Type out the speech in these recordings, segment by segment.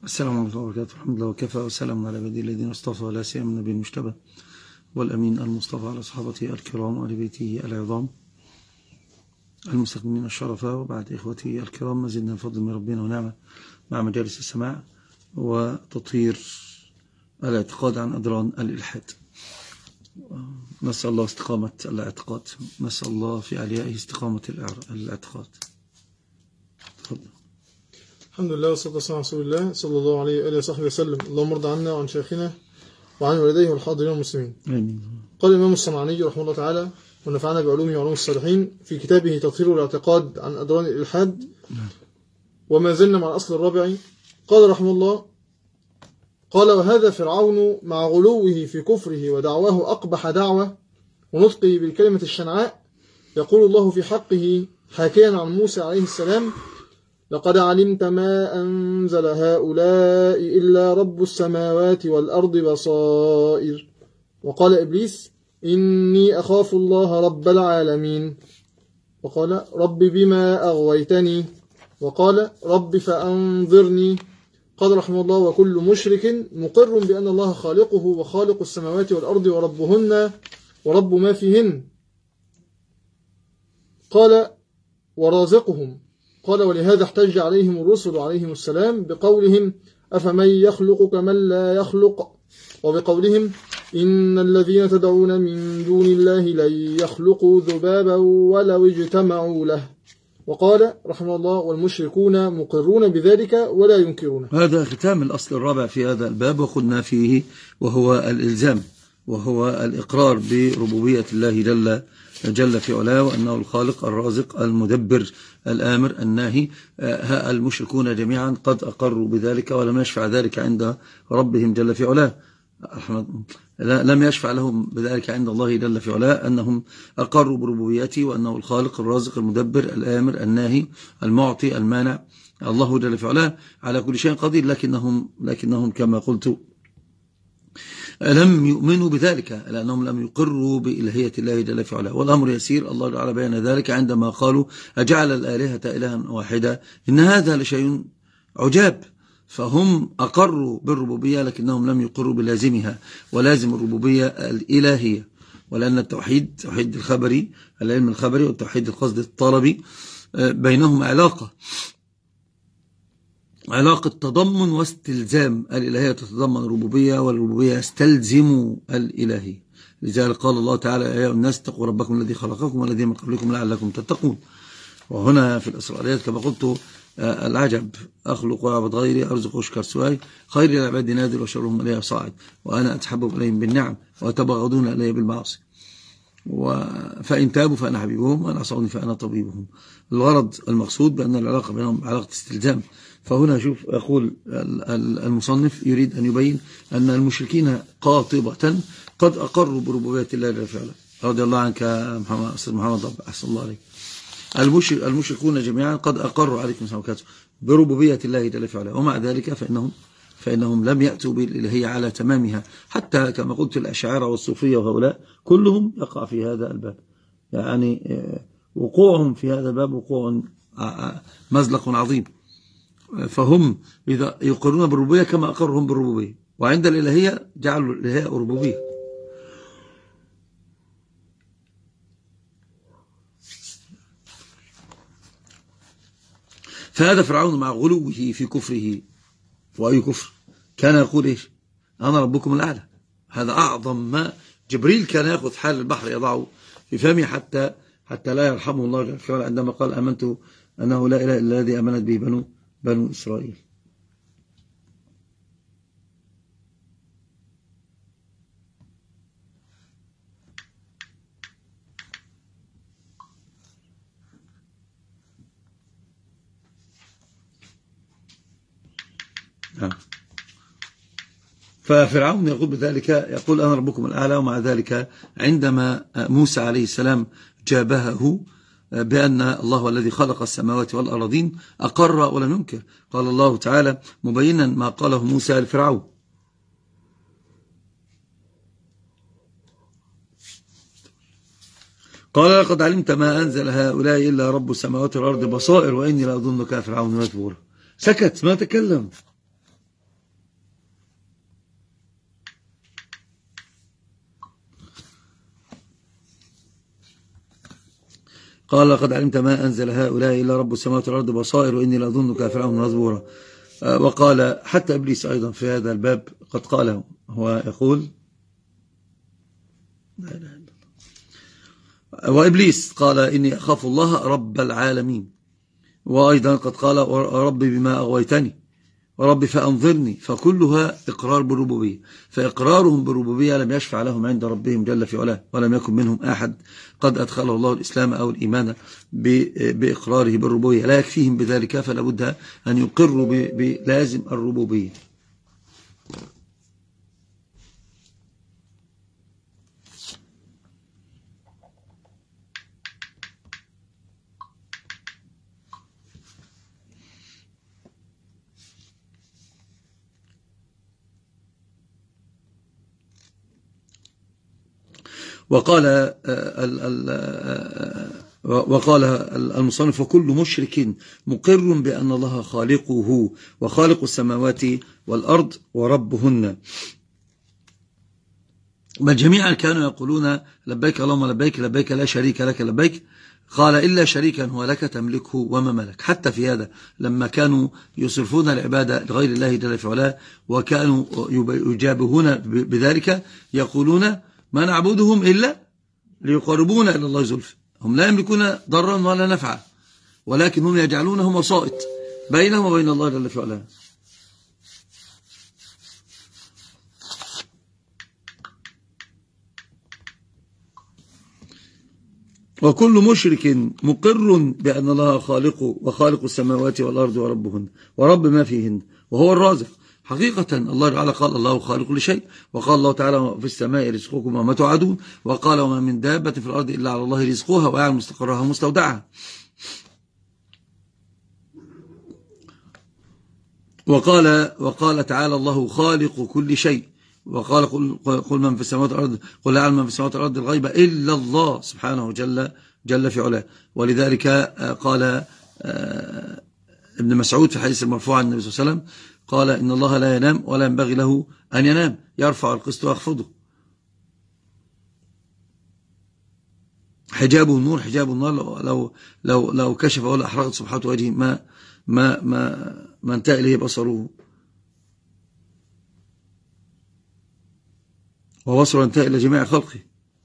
السلام عليكم ورحمة الله وبركاته. الحمد لله وكفى وسلام على عباده الذين اصطفى، لا سيما النبي المجتبى والأمين المصطفى على صحابته الكرام وآل بيته العظام المستكملين الشرفاء. وبعد إخوتي الكرام، ما زلنا بفضل من ربنا ونعمة مع مجالس السماع وتطهير الاعتقاد عن أدران الإلحاد. نسأل الله استقامة الاعتقاد، نسأل الله في عليائه استقامة الاعتقاد. تفضل. الحمد لله والصلاة والسلام على رسول الله صلى الله عليه وآله وصحبه وسلم. اللهم ارض عنا وعن شيخنا وعن والديه والحاضرين المسلمين. آمين. قال الإمام الصنعاني رحمه الله تعالى ونفعنا بعلومه وعلوم الصالحين في كتابه تطهير الاعتقاد عن أدران الإلحاد، وما زلنا مع الأصل الرابع. قال رحمه الله: قال: وهذا فرعون مع غلوه في كفره ودعواه أقبح دعوة ونطقه بالكلمة الشنعاء، يقول الله في حقه حاكيا عن موسى عليه السلام: لقد علمت ما أنزل هؤلاء إلا رب السماوات والأرض بصائر. وقال إبليس: إني أخاف الله رب العالمين. وقال: رب بما أغويتني. وقال: رب فأنظرني. قال رحمه الله: وكل مشرك مقر بأن الله خالقه وخالق السماوات والأرض وربهن ورب ما فيهن. قال: ورازقهم. قال: ولهذا احتج عليهم الرسل عليهم السلام بقولهم: أفمن يخلق كمن لا يخلق، وبقولهم: إن الذين تدعون من دون الله لن يخلقوا ذبابا ولو اجتمعوا له. وقال رحمه الله: والمشركون مقرون بذلك ولا ينكرونه. هذا ختام الأصل الرابع في هذا الباب، وقلنا فيه وهو الإلزام، وهو الإقرار بربوبية الله جل في علاه، وأنه الخالق الرازق المدبر الآمر الناهي. المشركون جميعا قد أقروا بذلك، ولم يشفع ذلك عند ربهم جل في علاه. لم يشفع لهم بذلك عند الله جل في علاه أنهم أقروا بربوبيته، وأنه الخالق الرازق المدبر الآمر الناهي المعطي المانع. الله جل في علاه على كل شيء قدير، لكنهم كما قلت لم يؤمنوا بذلك، لأنهم لم يقروا بإلهية الله جل في علاه. والأمر يسير، الله تعالى بيان ذلك عندما قالوا: أجعل الآلهة إلها واحدة إن هذا لشيء عجاب. فهم أقروا بالربوبية، لكنهم لم يقروا بلازمها، ولازم الربوبية الإلهية. ولأن التوحيد، توحيد الخبري، العلم الخبري، والتوحيد القصد الطلبي، بينهم علاقة تضمن واستلزام. الإلهية تتضمن الربوبية، والربوبية يستلزم الإلهية. لذلك قال الله تعالى: يا أيها الناس اتقوا ربكم الذي خلقكم والذين من قبلكم لعلكم تتقون. وهنا في الإسرائيليات كما قلت: العجب أخلق وأعبد غيري، أرزق وأشكر سواي، خير العباد نادر وشرهم إليه صاعد، وأنا أتحبب إليهم بالنعم وأتبغضون إليه بالمعاصي، فإن تابوا فأنا حبيبهم وإن عصوني فأنا طبيبهم. الغرض المقصود بأن العلاقة بينهم علاقة استلزام. فهنا شوف، يقول المصنف يريد أن يبين أن المشركين قاطبة قد أقروا بربوبية الله جل وعلا. رضي الله عنك محمد أحسن الله عليك. المشركون جميعا قد أقروا عليكم سمكاته بربوبية الله جل وعلا، ومع ذلك فإنهم لم يأتوا بالإلهية على تمامها. حتى كما قلت الأشاعرة والصوفية وهؤلاء كلهم يقع في هذا الباب، يعني وقوعهم في هذا الباب وقوع مزلق عظيم. فهم إذا يقرون بالربوبية كما أقرهم بالربوبية، وعند الإلهية جعلوا الإلهية ربوبية. فهذا فرعون مع غلوه في كفره. وأي كفر؟ كان يقول إيش؟ أنا ربكم الأعلى. هذا أعظم ما جبريل كان يأخذ حال البحر يضعه في فمه حتى لا يرحمه الله جل وعلا عندما قال: آمنت أنه لا إله إلا الذي آمنت به بنو إسرائيل. ففرعون يقول بذلك، يقول: أنا ربكم الأعلى. ومع ذلك عندما موسى عليه السلام جابهه بأن الله الذي خلق السماوات والأرضين أقر ولم ينكر. قال الله تعالى مبينا ما قاله موسى لفرعون: قال: لقد علمت ما أنزل هؤلاء إلا رب السماوات والأرض بصائر وإني لأظنك فرعون مكبورا. سكت، ما تكلم. قال لقد علمت ما أنزل هؤلاء إلا رب السماوات والأرض بصائر وإني لأظنك فرعون مزبورا. وقال حتى إبليس أيضا في هذا الباب قد قاله، هو يقول لا إله إلا الله. وإبليس قال إني أخاف الله رب العالمين، وأيضا قد قال ربي بما أغويتني وربي فأنظرني، فكلها إقرار بالربوبية. فإقرارهم بالربوبية لم يشفع لهم عند ربهم جل في علاه، ولم يكن منهم أحد قد أدخله الله الإسلام أو الإيمان بإقراره بالربوبية، لا يكفيهم بذلك، فلا بد أن يقروا بلازم الربوبية. وقال المصنف وكل مشرك مقر بأن الله خالقه وخالق السماوات والأرض وربهن، بل جميعا كانوا يقولون لبيك اللهم لبيك لبيك لا شريك لك لبيك. قال إلا شريكا هو لك تملكه وما ملك. حتى في هذا لما كانوا يصرفون العبادة لغير الله جل في علاه وكانوا يجابهون بذلك يقولون ما نعبدهم إلا ليقربونا إلى الله زلفى. هم لا يملكون ضرا ولا نفعا، ولكن هم يجعلونهم وسائط بينهم وبين الله جل في علاه. وكل مشرك مقر بأن الله خالقه وخالق السماوات والأرض وربهن ورب ما فيهن وهو الرازق. حقيقة الله تعالى قال الله خالق لشيء، وقال الله تعالى في السماء رزقكم وما توعدون، وقال وما من دابة في الأرض إلا على الله رزقها ويعلم مستقرها ومستودعها. وقال تعالى الله خالق كل شيء، وقال قل من في السماوات والأرض قل لا يعلم من في السماوات والأرض الغيب إلا الله سبحانه جل في علاه. ولذلك قال ابن مسعود في حديث المرفوع عن النبي صلى الله عليه وسلم قال إن الله لا ينام ولا ينبغي له أن ينام، يرفع القسط ويخفضه، حجابه النور حجاب النار، لو كشف ولا أحرقت سبحانه وجهه ما انتهى إليه بصره، وبصره انتهى إلى جميع خلقه.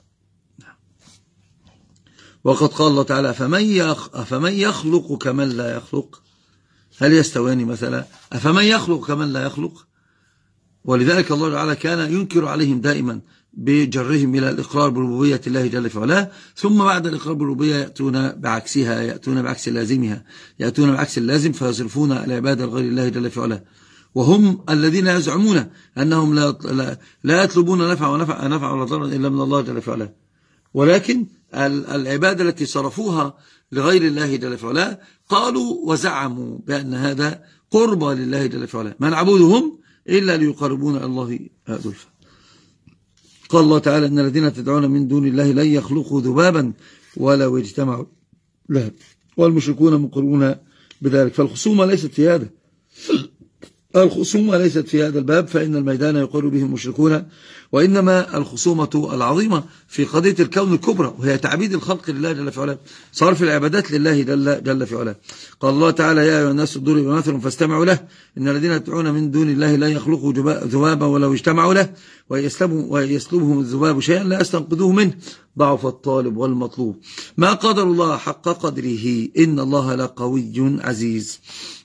وقد قال الله تعالى فمن يخلق كمن لا يخلق هل يستويان مثلا؟ أفمن يخلق كمن لا يخلق؟ ولذلك الله تعالى كان ينكر عليهم دائما بجرهم إلى الإقرار بربوبية الله جل في علاه، ثم بعد الإقرار بالربوبية يأتون بعكسها، يأتون بعكس لازمها، يأتون بعكس اللازم فيصرفون العبادة لغير الله جل في علاه، وهم الذين يزعمون أنهم لا يطلبون نفع ولا ضرا إلا من الله جل في علاه، ولكن العبادة التي صرفوها لغير الله جل في علاه قالوا وزعموا بأن هذا قربى لله جل في علاه، ما نعبدهم إلا ليقربون إلى الله زلفى. قال الله تعالى إن الذين تدعون من دون الله لن يخلقوا ذبابا ولو اجتمعوا له والمشركون مقرون بذلك. فالخصومة ليست في هذا، الخصومة ليست في هذا الباب، فإن الميدان يقر به المشركون، وإنما الخصومة العظيمة في قضية الكون الكبرى، وهي تعبيد الخلق لله جل في علاه، صرف العبادات لله جل في علاه. قال الله تعالى يا أيها الناس ضرب مثل فاستمعوا له إن الذين يدعون من دون الله لا يخلقوا ذبابا ولو اجتمعوا له ويسلبهم الذباب شيئا لا يستنقذوه منه ضعف الطالب والمطلوب. ما قدر الله حق قدره إن الله لقوي عزيز.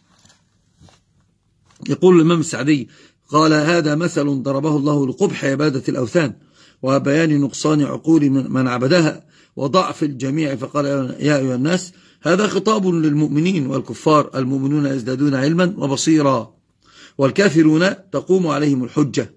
يقول الإمام السعدي قال هذا مثل ضربه الله لقبح عبادة الأوثان وبيان نقصان عقول من عبدها وضعف الجميع، فقال يا أيها الناس هذا خطاب للمؤمنين والكفار، المؤمنون يزدادون علما وبصيرا والكافرون تقوم عليهم الحجة.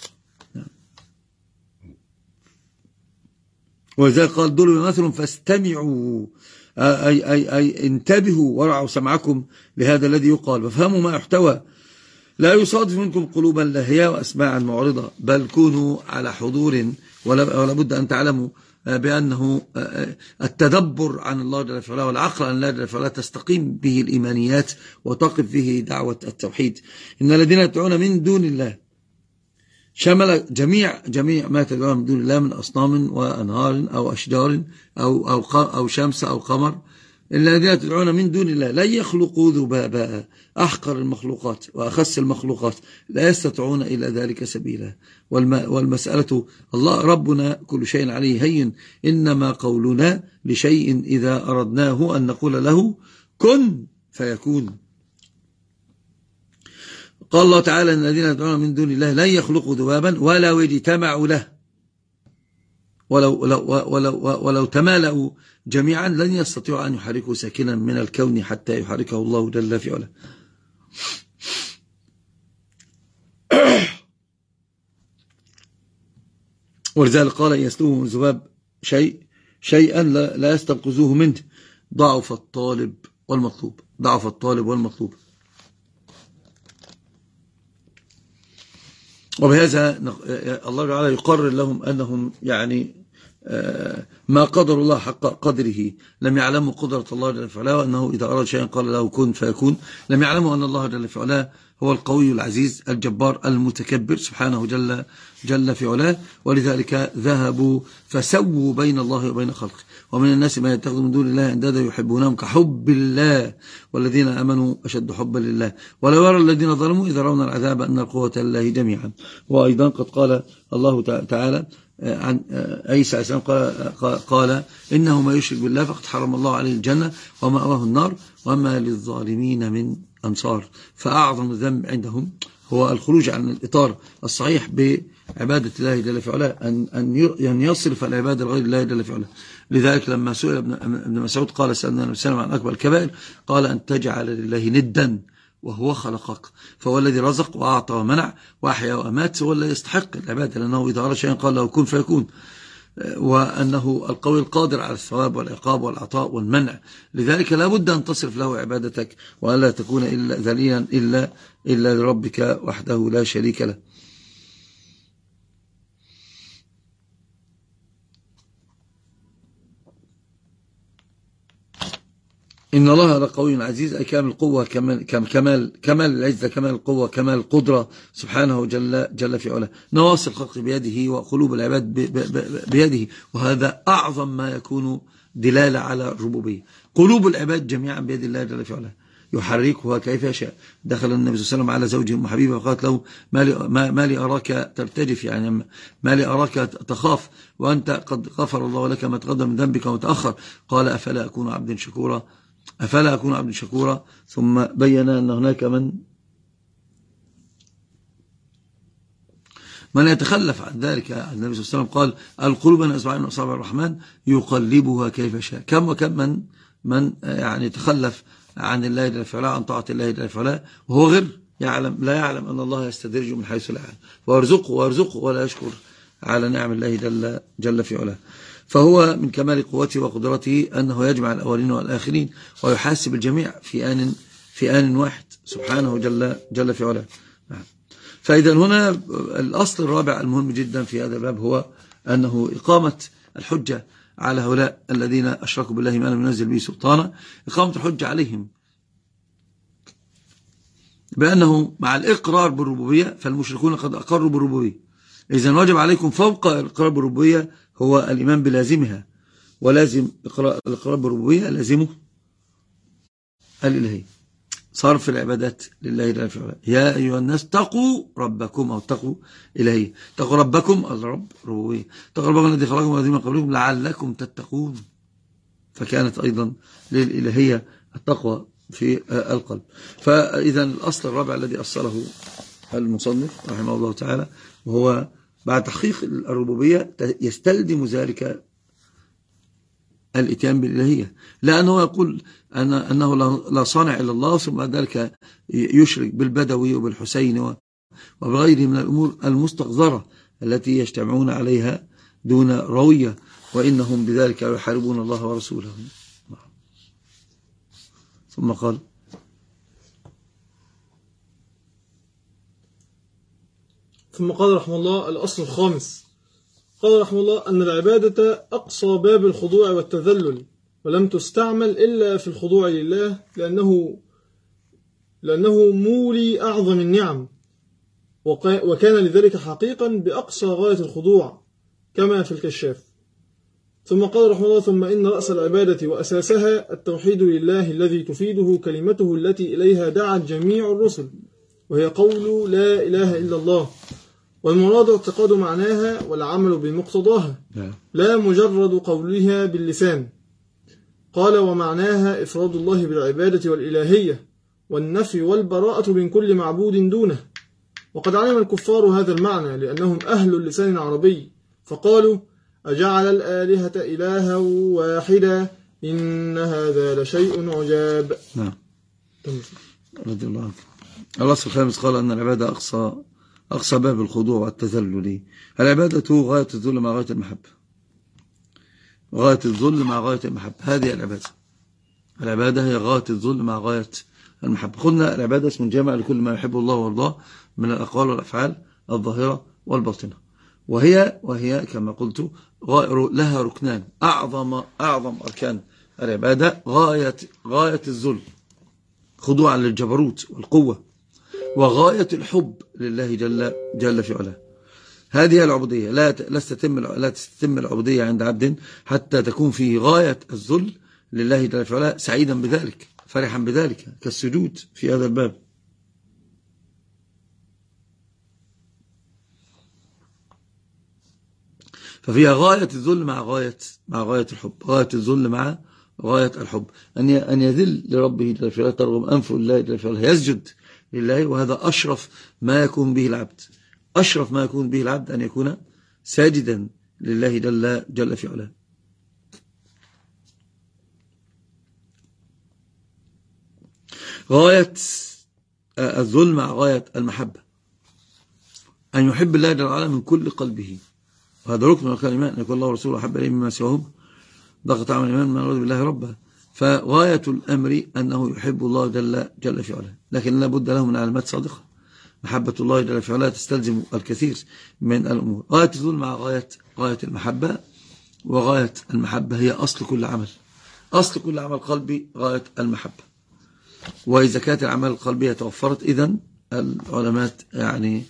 ولذلك قال ضرب مثل فاستمعوا أي انتبهوا ورعوا سمعكم لهذا الذي يقال وفهموا ما يحتوى، لا يصادف منكم قلوبا لاهية وأسماعا معرضة، بل كونوا على حضور، ولا بد أن تعلموا بأنه التدبر عن الله جل وعلا والعقل عن الله جل وعلا تستقيم به الإيمانيات وتقف به دعوة التوحيد. إن الذين يدعون من دون الله شمل جميع ما تدعون من دون الله من أصنام وأنهار أو أشجار أو شمس أو قمر. الذين تدعون من دون الله لن يخلقوا ذبابا، أحقر المخلوقات وأخس المخلوقات، لا يستطيعون إلى ذلك سبيلا. والمسألة الله ربنا كل شيء عليه هين، إنما قولنا لشيء إذا أردناه أن نقول له كن فيكون. قال الله تعالى إن الذين يدعون من دون الله لن يخلقوا ذبابا ولو اجتمعوا له، ولو تمالأوا جميعا لن يستطيعوا أن يحركوا ساكنا من الكون حتى يحركه الله جل في علاه. ولذلك قال إن يسلبهم الذباب شيئا لا يستنقذوه منه، ضعف الطالب والمطلوب. ضعف الطالب والمطلوب. وبهذا الله تعالى يقرر لهم أنهم يعني ما قدر الله حق قدره، لم يعلموا قدرة الله جل في علاه، وأنه إذا أراد شيئا قال له كن فيكون. لم يعلموا أن الله جل في علاه هو القوي العزيز الجبار المتكبر سبحانه جل في علاه. ولذلك ذهبوا فسووا بين الله وبين خلقه. ومن الناس ما يتخذ من دون الله اندادا يحبونهم كحب الله والذين آمنوا أشد حبا لله ولو يرى الذين ظلموا إذا رأوا العذاب أن القوة لله جميعا. وأيضا قد قال الله تعالى عن عيسى عليه السلام قال إنه ما يشرك بالله فقد حرم الله عليه الجنة ومأواه النار وما للظالمين من أنصار. فأعظم الذنب عندهم هو الخروج عن الإطار الصحيح بعبادة الله جل في علاه، أن يصرف العبادة لغير الله جل في علاه. لذلك لما سئل ابن مسعود قال سألنا النبي صلى الله عليه وسلم عن أكبر الكبائر قال أن تجعل لله ندا وهو خلقك، فهو الذي رزق وأعطى ومنع وأحيا وأمات، هو الذي يستحق العبادة، لأنه إذا أراد شيئا قال له كن فيكون، وأنه القوي القادر على الثواب والعقاب والعطاء والمنع. لذلك لا بد أن تصرف له عبادتك وألا تكون إلا ذليلا إلا لربك وحده لا شريك له. إن الله لقوي عزيز، أي كامل القوة، كمال العزة، كمال القوة، كمال القدرة سبحانه جل في علاه. نواصي الخلق بيده وقلوب العباد بيده، وهذا أعظم ما يكون دلالة على الربوبية. قلوب العباد جميعا بيد الله جل في علاه يحركها كيف يشاء. دخل النبي صلى الله عليه وسلم على زوجه أم حبيبة وقالت له ما لي أراك ترتجف، يعني ما لي أراك تخاف وأنت قد غفر الله لك ما تقدم من ذنبك وتأخر. قال أفلا أكون عبدا شكورا. ثم بين أن هناك من يتخلف عن ذلك. النبي صلى الله عليه وسلم قال القلوب بين أصبعين من أصابع الرحمن يقلبها كيف شاء. كم وكم من يعني يتخلف عن الله جل في علاه، عن طاعة الله جل في علاه، وهو غير لا يعلم أن الله يستدرج من حيث لا يعلم، ويرزقه ولا يشكر على نعم الله جل في علاه. فهو من كمال قوته وقدرته أنه يجمع الأولين والآخرين ويحاسب الجميع في آن واحد سبحانه جل في علاه. فإذا هنا الأصل الرابع المهم جدا في هذا الباب هو أنه إقامة الحجة على هؤلاء الذين أشركوا بالله ما لم ينزل به سلطانا، إقامة الحجة عليهم بأنه مع الإقرار بالربوبية، فالمشركون قد أقروا بالربوبية، إذن واجب عليكم فوق الإقرار بالربوبية هو الإيمان بلازمها، ولازم الإقرار بالربوبية لازمه الإلهي، صرف العبادات لله جل في علاه. يا أيها الناس اتقوا ربكم، أو اتقوا إلهي، اتقوا ربكم الرب ربوبية، اتقوا ربكم الذي خلقكم والذين من قبلكم لعلكم تتقون. فكانت أيضا للإلهية التقوى في القلب. فإذا الأصل الرابع الذي أصله المصنف رحمه الله تعالى، وهو بعد تحقيق الربوبية يستلزم ذلك الاتيان بالإلهية، لأنه يقول أنه لا صانع إلا الله، ثم ذلك يشرك بالبدوي وبالحسين وبغيره من الأمور المستقذرة التي يجتمعون عليها دون روية، وإنهم بذلك يحاربون الله ورسوله. ثم قال رحمه الله الأصل الخامس، قال رحمه الله أن العبادة أقصى باب الخضوع والتذلل، ولم تستعمل إلا في الخضوع لله، لأنه مولي أعظم النعم، وكان لذلك حقيقا بأقصى غاية الخضوع كما في الكشاف. ثم قال رحمه الله: ثم إن رأس العبادة وأساسها التوحيد لله الذي تفيده كلمته التي إليها دعت جميع الرسل، وهي قول لا إله إلا الله، والمراد اعتقاد معناها والعمل بمقتضاها، لا مجرد قولها باللسان. قال: ومعناها إفراد الله بالعبادة والإلهية والنفي والبراءة من كل معبود دونه. وقد علم الكفار هذا المعنى لأنهم أهل اللسان العربي، فقالوا: أجعل الآلهة إلها واحدا إن هذا لشيء عجاب. نعم. رضي الله عنه. الأصل الخامس قال أن العبادة أقصى باب الخضوع والتذلل. العبادة غاية الذل مع غاية المحبة. غاية الذل مع غاية المحبة، هذه العبادة. العبادة هي غاية الذل مع غاية المحبة. قلنا العبادة اسم جامع لكل ما يحب الله ويرضاه من الأقوال والأفعال الظاهرة والباطنة، وهي كما قلت لها ركنان، أعظم أركان العبادة غاية الذل خضوعا للجبروت والقوة، وغاية الحب لله جل في علاه. هذه العبودية لا تتم العبودية عند عبد حتى تكون في غاية الذل لله جل في علاه، سعيدا بذلك فرحا بذلك، كالسجود في هذا الباب. ففيها غاية الذل مع غاية الحب، غاية الذل مع غاية الحب، أن يذل لربه جل في علاه، ترغم أنف الله جل في علاه، يسجد لله، وهذا أشرف ما يكون به العبد. أشرف ما يكون به العبد أن يكون ساجدا لله جل في علاه. غاية الذل مع غاية المحبة، أن يحب الله جل وعلا من كل قلبه، وهذا ركن من أركان الإيمان، أن يكون الله ورسوله أحب إليه مما سواهم، ضغط عمل الإيمان من رضي بالله ربا. فغاية الأمر أنه يحب الله جل في علاه، لكن لا بد له من علامات صادقة. محبة الله جل في علاه تستلزم الكثير من الأمور. غاية الذل مع غاية المحبة، وغاية المحبة هي أصل كل عمل. أصل كل عمل قلبي غاية المحبة. وإذا كانت الأعمال القلبية توفرت، إذن العلماء يعني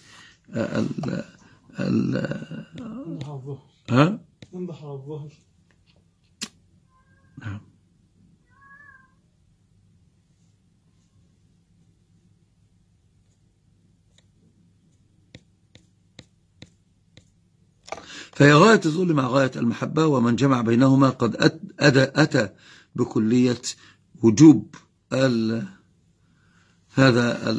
نمدح على الظهر. نعم. فهي غاية الذل مع غاية المحبة، ومن جمع بينهما قد أتى بكلية وجوب هذا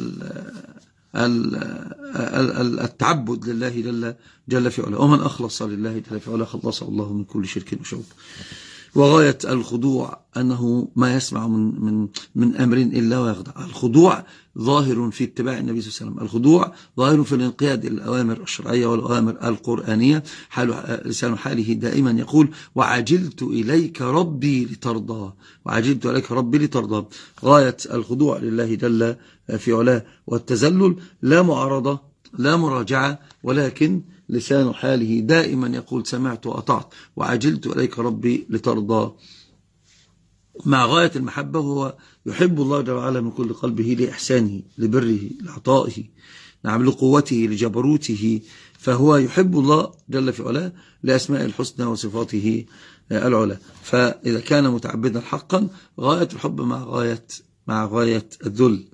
التعبد لله جل في علاه. ومن أخلص لله جل في علاه خلصه الله من كل شرك وشوب. وغاية الخضوع أنه ما يسمع من أمر إلا ويخضع. الخضوع ظاهر في اتباع النبي صلى الله عليه وسلم، الخضوع ظاهر في الانقياد للأوامر الشرعية والأوامر القرآنية. لسان حاله دائما يقول: وعجلت إليك ربي لترضى، وعجلت إليك ربي لترضى. غاية الخضوع لله جل في علاه والتذلل لا معارضة لا مراجعة، ولكن لسان حاله دائما يقول: سمعت وأطعت، وعجلت إليك ربي لترضى. مع غاية المحبة هو يحب الله جل وعلا من كل قلبه لإحسانه، لبره، لعطائه، نعم، لقوته، لجبروته. فهو يحب الله جل في علاه لأسماء الحسنى وصفاته العلى. فإذا كان متعبدا حقا، غاية الحب مع غاية الذل.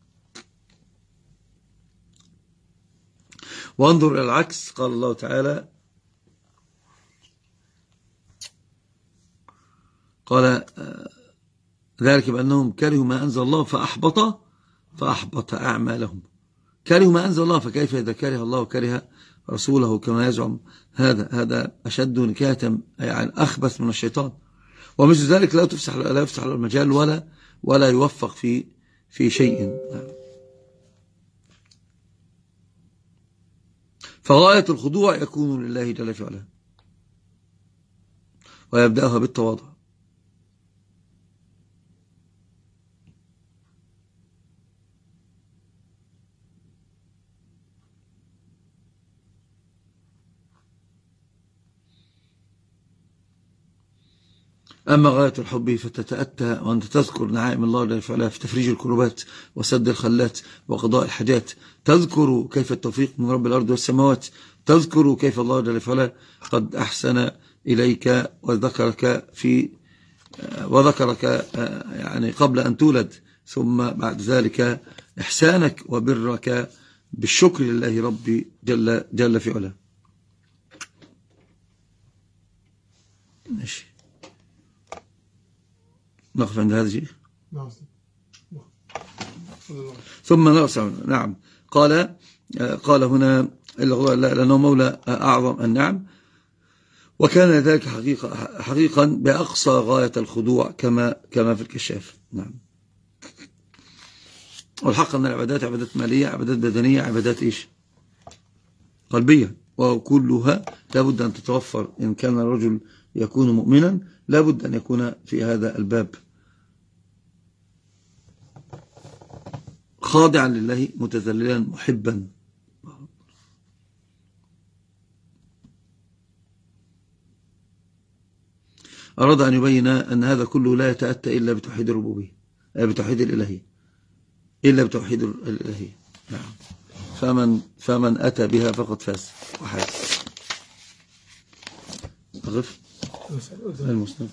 وانظر إلى العكس، قال الله تعالى: قال ذلك بأنهم كرهوا ما أنزل الله فأحبط أعمالهم. كرهوا ما أنزل الله، فكيف إذا كره الله وكره رسوله كما يزعم هذا أشد نكاة، يعني أخبث من الشيطان. ومثل ذلك لا يفسح له المجال ولا يوفق في شيء. فغاية الخضوع يكون لله جل في علاه، ويبدأها بالتواضع. أما غاية الحب فتتأتى وأنت تذكر نعائم الله جل وعلا في تفريج الكربات وسد الخلات وقضاء الحاجات، تذكر كيف التوفيق من رب الأرض والسماوات، تذكر كيف الله جل وعلا قد أحسن إليك وذكرك يعني قبل أن تولد، ثم بعد ذلك إحسانك وبرك بالشكر لله ربي جل في علاه. ماشي، نقف عند هذه. ثم نرسل. نعم، قال هنا لأنه مولى أعظم النعم، وكان ذلك حقيقا بأقصى غاية الخضوع كما في الكشاف. نعم. والحق أن العبادات عبادات مالية، عبادات بدنية، عبادات إيش؟ قلبية، وكلها لابد أن تتوفر. إن كان الرجل يكون مؤمنا لابد أن يكون في هذا الباب خاضعا لله متذللا محبا. أراد أن يبين أن هذا كله لا يتأتى إلا بتوحيد الربوبية، بتوحيد الإلهية، إلا بتوحيد الإلهية. نعم. فمن أتى بها فقد فاز وحاز. أغف المسند.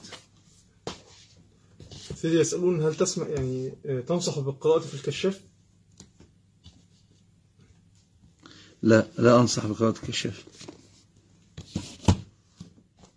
سيدي يسألون هل تسمع يعني تنصح بالقراءة في الكشاف؟ لا أنصح بقراءة الكشاف.